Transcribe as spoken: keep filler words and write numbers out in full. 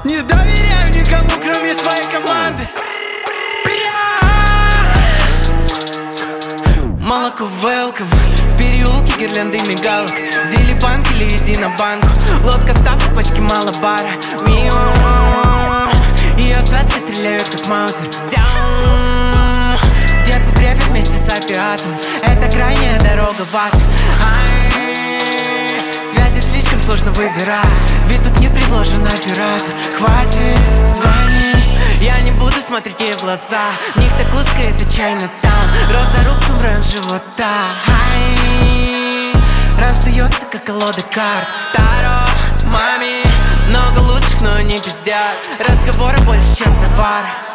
Не доверяю никому, кроме своей команды. Молоко welcome. В переулке гирлянды мигалок. Дели банк или иди на банку. Лодка ставка, пачки малобара. Мимо. И от связки стреляют как маузер. Дяум. Детку крепят вместе с опиатом. Это крайняя дорога в ад. Ай. Связи слишком сложно выбирать, ведь тут не предложен оператор. Хватит звонить, я не буду смотреть ей в глаза. Них так узко, это чайно там. Роза рубцем в район живота. Ай. Расстается, как колода карт. Таро, маме, много лучших, но не пиздят. Разговоры больше, чем товар.